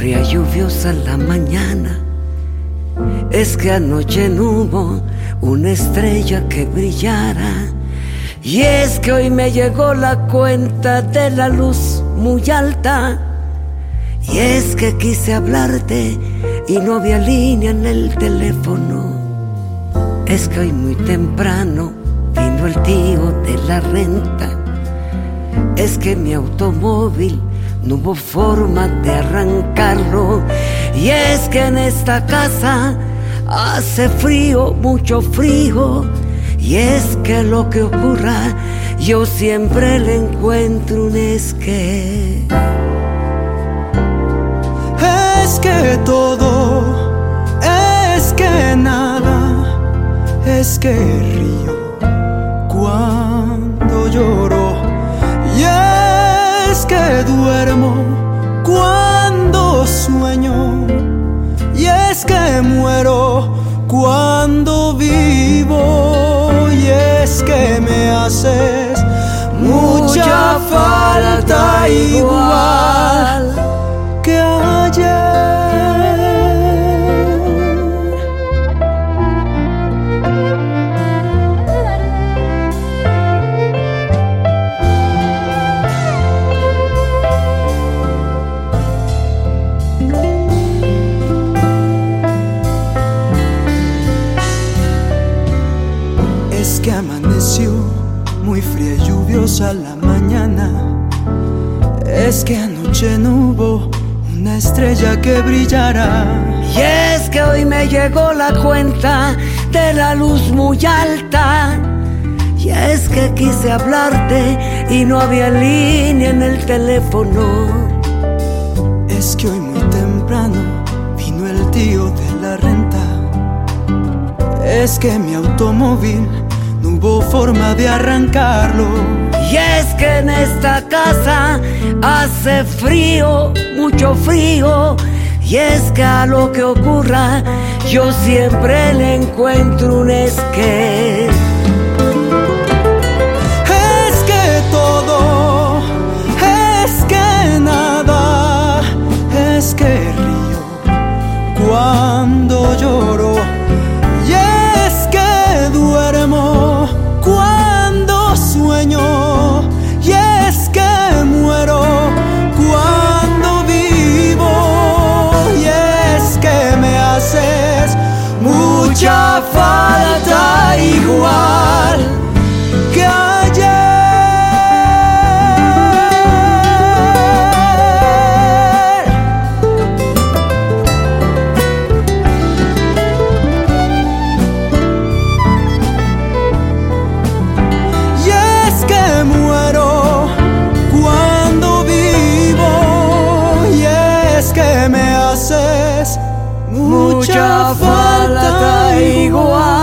fría lluviosa la mañana. Es que anoche no hubo una estrella que brillara. Y es que hoy me llegó la cuenta de la luz muy alta. Y es que quise hablarte y no había línea en el teléfono. Es que hoy muy temprano vino el tío de la renta. Es que mi automóvil no hubo forma de arrancarlo. Y es que en esta casa hace frío, mucho frío. Y es que lo que ocurra, yo siempre le encuentro un esqué. Es que todo, es que nada, es que río cuando lloro. Y es que duermo cuando sueño. Y es que muero cuando vivo. Y es que me haces mucha falta igual que ayer. Es que amaneció muy fría y lluviosa la mañana. Es que anoche no hubo una estrella que brillara. Y es que hoy me llegó la cuenta de la luz muy alta. Y es que quise hablarte y no había línea en el teléfono. Es que hoy muy temprano vino el tío de la renta. Es que mi automóvil no hubo forma de arrancarlo. Y es que en esta casa hace frío, mucho frío. Y es que a lo que ocurra, yo siempre le encuentro un esqué. Es que todo, es que nada, es que río cuando lloro. Y es que duermo cuando sueño. Y es que muero cuando vivo. Y es que me haces mucha falta igual que ayer. Y es que muero cuando vivo. Y es que me haces mucha falta igual.